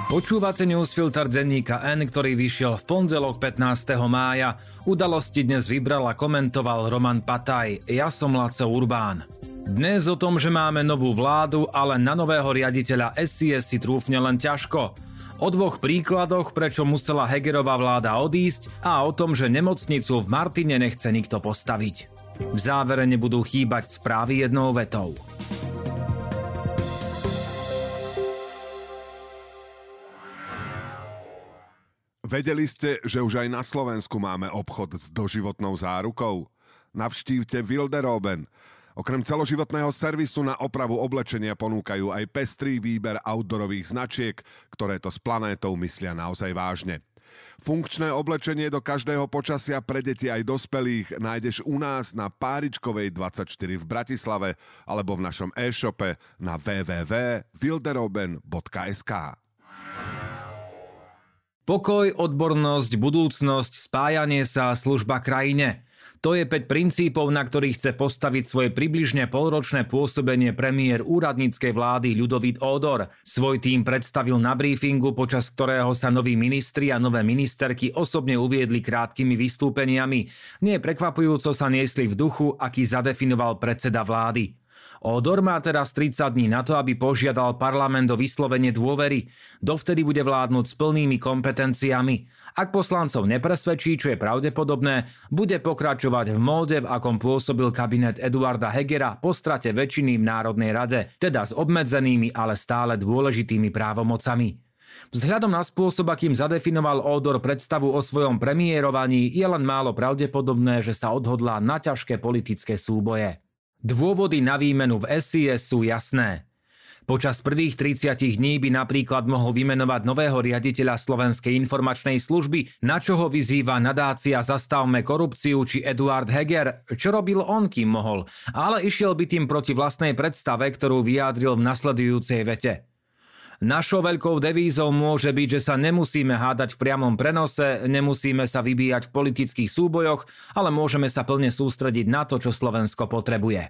Počúvate newsfilter denníka N, ktorý vyšiel v pondelok 15. mája. Udalosti dnes vybral a komentoval Roman Pataj. Ja som Laco Urbán. Dnes o tom, že máme novú vládu, ale na nového riaditeľa SIS si trúfne len ťažko. O dvoch príkladoch, prečo musela Hegerová vláda odísť a o tom, že nemocnicu v Martine nechce nikto postaviť. V závere nebudú chýbať správy jednou vetou. Vedeli ste, že už aj na Slovensku máme obchod s doživotnou zárukou? Navštívte Wilderoben. Okrem celoživotného servisu na opravu oblečenia ponúkajú aj pestrý výber outdoorových značiek, ktoré to s planétou myslia naozaj vážne. Funkčné oblečenie do každého počasia pre deti aj dospelých nájdeš u nás na Páričkovej 24 v Bratislave alebo v našom e-shope na www.wilderoben.sk. Pokoj, odbornosť, budúcnosť, spájanie sa, služba krajine. To je 5 princípov, na ktorých chce postaviť svoje približne polročné pôsobenie premiér úradníckej vlády Ľudovít Ódor. Svoj tím predstavil na briefingu, počas ktorého sa noví ministri a nové ministerky osobne uviedli krátkými vystúpeniami. Nie prekvapujúco sa niesli v duchu, aký zadefinoval predseda vlády. Ódor má teraz 30 dní na to, aby požiadal parlament o vyslovenie dôvery. Dovtedy bude vládnuť s plnými kompetenciami. Ak poslancov nepresvedčí, čo je pravdepodobné, bude pokračovať v móde, v akom pôsobil kabinet Eduarda Hegera po strate väčšiny v Národnej rade, teda s obmedzenými, ale stále dôležitými právomocami. Vzhľadom na spôsob, akým zadefinoval Ódor predstavu o svojom premiérovaní, je len málo pravdepodobné, že sa odhodlá na ťažké politické súboje. Dôvody na výmenu v SIS sú jasné. Počas prvých 30 dní by napríklad mohol vymenovať nového riaditeľa Slovenskej informačnej služby, na čo ho vyzýva nadácia Zastavme korupciu či Eduard Heger. Čo robil on, kým mohol? Ale išiel by tým proti vlastnej predstave, ktorú vyjadril v nasledujúcej vete. Našou veľkou devízou môže byť, že sa nemusíme hádať v priamom prenose, nemusíme sa vybíjať v politických súbojoch, ale môžeme sa plne sústrediť na to, čo Slovensko potrebuje.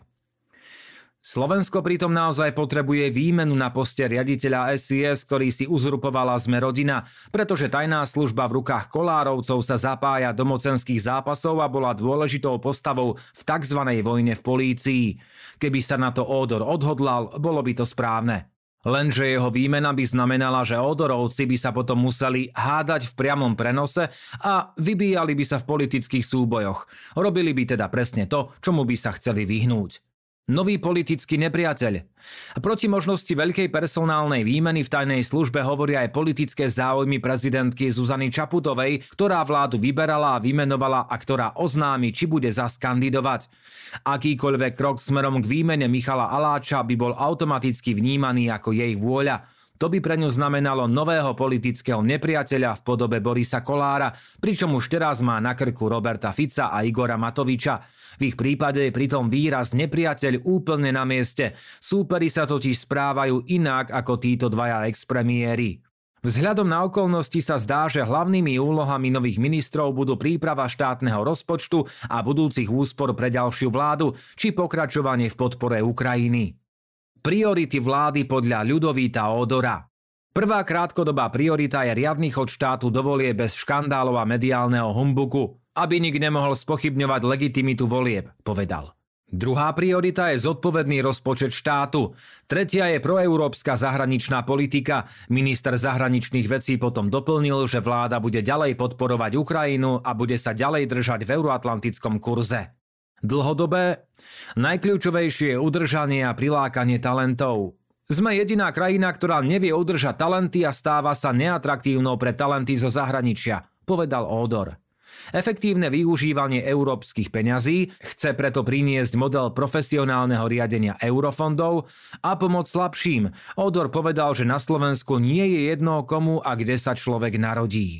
Slovensko pritom naozaj potrebuje výmenu na poste riaditeľa SIS, ktorý si uzurpovala Sme rodina, pretože tajná služba v rukách Kolárovcov sa zapája do mocenských zápasov a bola dôležitou postavou v tzv. Vojne v polícii. Keby sa na to Ódor odhodlal, bolo by to správne. Lenže jeho výmena by znamenala, že Ódorovci by sa potom museli hádať v priamom prenose a vybíjali by sa v politických súbojoch. Robili by teda presne to, čomu by sa chceli vyhnúť. Nový politický nepriateľ. Proti možnosti veľkej personálnej výmeny v tajnej službe hovoria aj politické záujmy prezidentky Zuzany Čaputovej, ktorá vládu vyberala a vymenovala a ktorá oznámi, či bude zas kandidovať. Akýkoľvek krok smerom k výmene Michala Aláča by bol automaticky vnímaný ako jej vôľa. To by pre ňu znamenalo nového politického nepriateľa v podobe Borisa Kollára, pričom už teraz má na krku Roberta Fica a Igora Matoviča. V ich prípade je pritom výraz nepriateľ úplne na mieste. Súperi sa totiž správajú inak ako títo dvaja expremiéri. Vzhľadom na okolnosti sa zdá, že hlavnými úlohami nových ministrov budú príprava štátneho rozpočtu a budúcich úspor pre ďalšiu vládu, či pokračovanie v podpore Ukrajiny. Priority vlády podľa Ľudovíta Ódora. Prvá krátkodobá priorita je riadny chod štátu do volieb bez škandálov a mediálneho humbuku, aby nik nemohol spochybňovať legitimitu volieb, povedal. Druhá priorita je zodpovedný rozpočet štátu. Tretia je proeurópska zahraničná politika. Minister zahraničných vecí potom doplnil, že vláda bude ďalej podporovať Ukrajinu a bude sa ďalej držať v euroatlantickom kurze. Dlhodobé, najkľúčovejšie je udržanie a prilákanie talentov. Sme jediná krajina, ktorá nevie udržať talenty a stáva sa neatraktívnou pre talenty zo zahraničia, povedal Ódor. Efektívne využívanie európskych peňazí chce preto priniesť model profesionálneho riadenia eurofondov a pomoc slabším. Ódor povedal, že na Slovensku nie je jedno komu a kde sa človek narodí.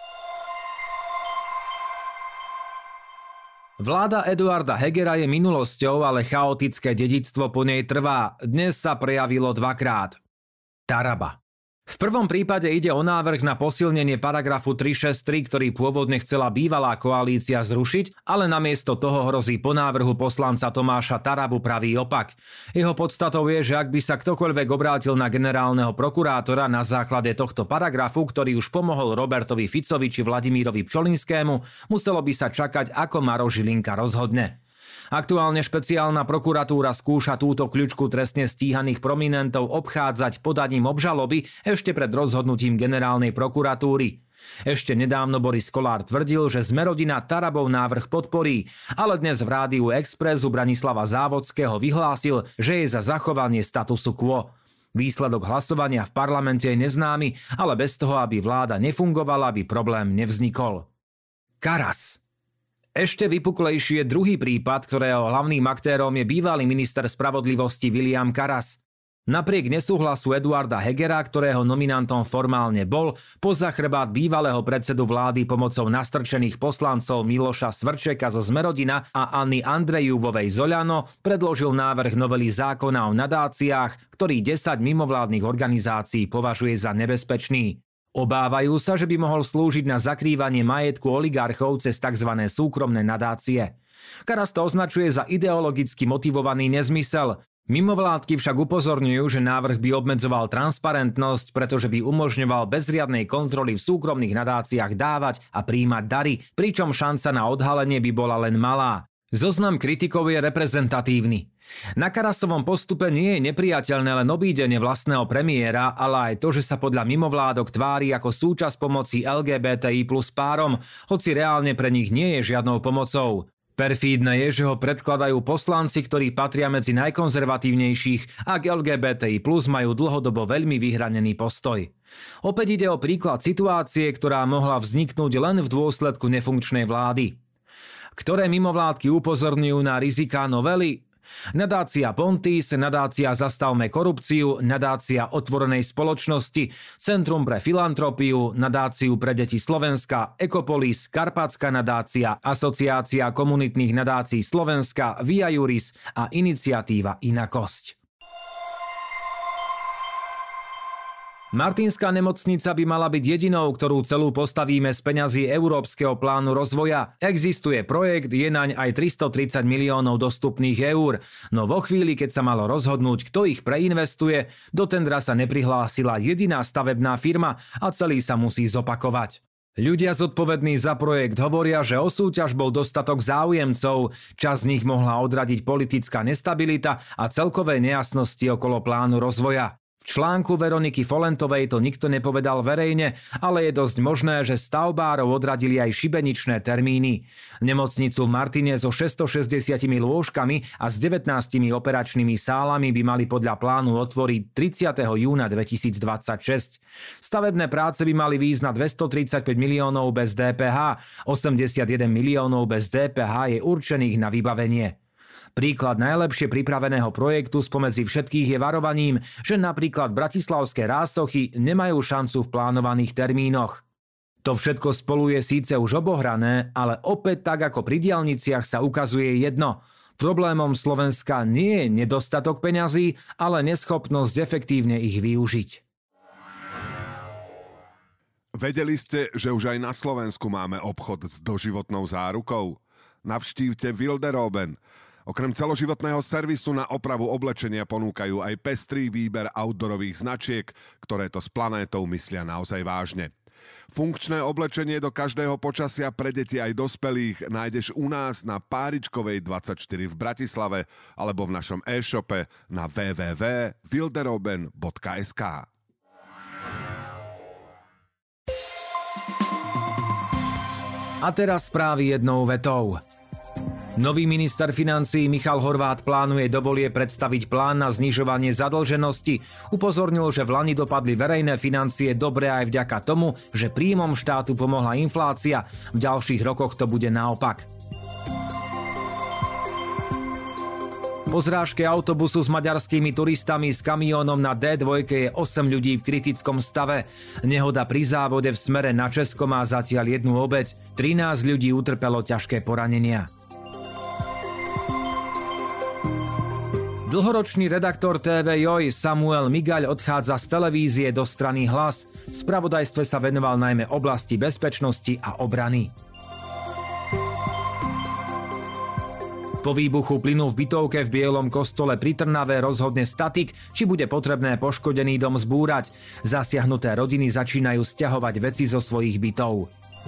Vláda Eduarda Hegera je minulosťou, ale chaotické dedičstvo po nej trvá. Dnes sa prejavilo dvakrát. Taraba. V prvom prípade ide o návrh na posilnenie paragrafu 363, ktorý pôvodne chcela bývalá koalícia zrušiť, ale namiesto toho hrozí po návrhu poslanca Tomáša Tarabu pravý opak. Jeho podstatou je, že ak by sa ktokoľvek obrátil na generálneho prokurátora na základe tohto paragrafu, ktorý už pomohol Robertovi Ficovi či Vladimírovi Pčolinskému, muselo by sa čakať, ako Maro Žilinka rozhodne. Aktuálne špeciálna prokuratúra skúša túto kľučku trestne stíhaných prominentov obchádzať podaním obžaloby ešte pred rozhodnutím generálnej prokuratúry. Ešte nedávno Boris Kollár tvrdil, že Smer-rodina Tarabov návrh podporí, ale dnes v rádiu Express u Branislava Závodského vyhlásil, že je za zachovanie statusu quo. Výsledok hlasovania v parlamente je neznámy, ale bez toho, aby vláda nefungovala, by problém nevznikol. Karas. Ešte vypuklejší je druhý prípad, ktorého hlavným aktérom je bývalý minister spravodlivosti William Karas. Napriek nesúhlasu Eduarda Hegera, ktorého nominantom formálne bol, poza chrbát bývalého predsedu vlády pomocou nastrčených poslancov Miloša Svrčeka zo Smer-rodina a Anny Andrejúvovej z Oľano predložil návrh novely zákona o nadáciách, ktorý 10 mimovládnych organizácií považuje za nebezpečný. Obávajú sa, že by mohol slúžiť na zakrývanie majetku oligarchov cez tzv. Súkromné nadácie. Karas to označuje za ideologicky motivovaný nezmysel. Mimovládky však upozorňujú, že návrh by obmedzoval transparentnosť, pretože by umožňoval bez riadnej kontroly v súkromných nadáciách dávať a prijímať dary, pričom šanca na odhalenie by bola len malá. Zoznam kritikov je reprezentatívny. Na Karasovom postupe nie je nepriateľné len obídenie vlastného premiéra, ale aj to, že sa podľa mimovládok tvári ako súčasť pomoci LGBTI plus párom, hoci reálne pre nich nie je žiadnou pomocou. Perfídne je, že ho predkladajú poslanci, ktorí patria medzi najkonzervatívnejších a k LGBTI plus majú dlhodobo veľmi vyhranený postoj. Opäť ide o príklad situácie, ktorá mohla vzniknúť len v dôsledku nefunkčnej vlády. Ktoré mimovládky upozorňujú na riziká novely? Nadácia Pontis, nadácia Zastavme korupciu, nadácia Otvorenej spoločnosti, Centrum pre filantropiu, nadáciu pre deti Slovenska, Ekopolis, Karpátska nadácia, Asociácia komunitných nadácií Slovenska, Via Juris a iniciatíva Inakosť. Martinská nemocnica by mala byť jedinou, ktorú celú postavíme z peňazí Európskeho plánu rozvoja. Existuje projekt, je naň aj 330 miliónov dostupných eur, no vo chvíli, keď sa malo rozhodnúť, kto ich preinvestuje, do tendra sa neprihlásila jediná stavebná firma a celý sa musí zopakovať. Ľudia zodpovední za projekt hovoria, že o súťaž bol dostatok záujemcov, časť z nich mohla odradiť politická nestabilita a celkové nejasnosti okolo plánu rozvoja. V článku Veroniky Folentovej to nikto nepovedal verejne, ale je dosť možné, že stavbárov odradili aj šibeničné termíny. Nemocnicu v Martine so 660 lôžkami a s 19 operačnými sálami by mali podľa plánu otvoriť 30. júna 2026. Stavebné práce by mali výjsť na 235 miliónov bez DPH, 81 miliónov bez DPH je určených na vybavenie. Príklad najlepšie pripraveného projektu spomedzi všetkých je varovaním, že napríklad bratislavské Rásochy nemajú šancu v plánovaných termínoch. To všetko spolu je síce už obohrané, ale opäť tak ako pri diaľniciach sa ukazuje jedno. Problémom Slovenska nie je nedostatok peňazí, ale neschopnosť efektívne ich využiť. Vedeli ste, že už aj na Slovensku máme obchod s doživotnou zárukou? Navštívte Wilderoben. Okrem celoživotného servisu na opravu oblečenia ponúkajú aj pestrý výber outdoorových značiek, ktoré to s planétou myslia naozaj vážne. Funkčné oblečenie do každého počasia pre deti aj dospelých nájdeš u nás na Páričkovej 24 v Bratislave alebo v našom e-shope na www.wilderoben.sk. A teraz správy jednou vetou. Nový minister financií Michal Horváth plánuje do volieb predstaviť plán na znižovanie zadlženosti. Upozornil, že vlani dopadli verejné financie dobre aj vďaka tomu, že príjmom štátu pomohla inflácia. V ďalších rokoch to bude naopak. Po zrážke autobusu s maďarskými turistami s kamiónom na D2 je 8 ľudí v kritickom stave. Nehoda pri závode v smere na Česko má zatiaľ jednu obeť. 13 ľudí utrpelo ťažké poranenia. Dlhoročný redaktor TV Joj Samuel Migaľ odchádza z televízie do strany Hlas. V spravodajstve sa venoval najmä oblasti bezpečnosti a obrany. Po výbuchu plynu v bytovke v Bielom Kostole pri Trnave rozhodne statik, či bude potrebné poškodený dom zbúrať. Zasiahnuté rodiny začínajú sťahovať veci zo svojich bytov.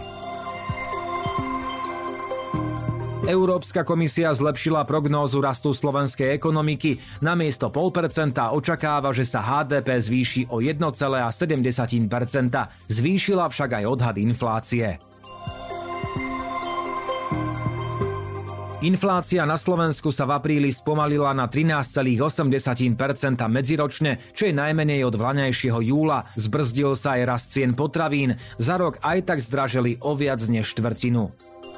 Európska komisia zlepšila prognózu rastu slovenskej ekonomiky. Namiesto 0,5% očakáva, že sa HDP zvýši o 1,7%. Zvýšila však aj odhad inflácie. Inflácia na Slovensku sa v apríli spomalila na 13,8% medziročne, čo je najmenej od vlaňajšieho júla. Zbrzdil sa aj rast cien potravín. Za rok aj tak zdraželi o viac než štvrtinu.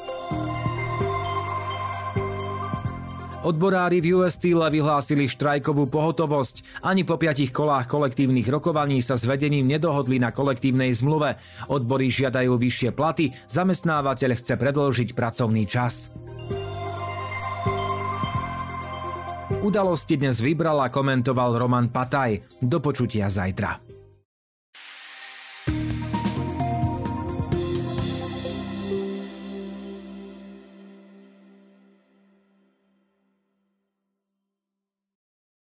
Odborári v US Steel vyhlásili štrajkovú pohotovosť. Ani po 5 kolách kolektívnych rokovaní sa s vedením nedohodli na kolektívnej zmluve. Odbory žiadajú vyššie platy, zamestnávateľ chce predĺžiť pracovný čas. Udalosti dnes vybral a komentoval Roman Pataj. Do počutia zajtra.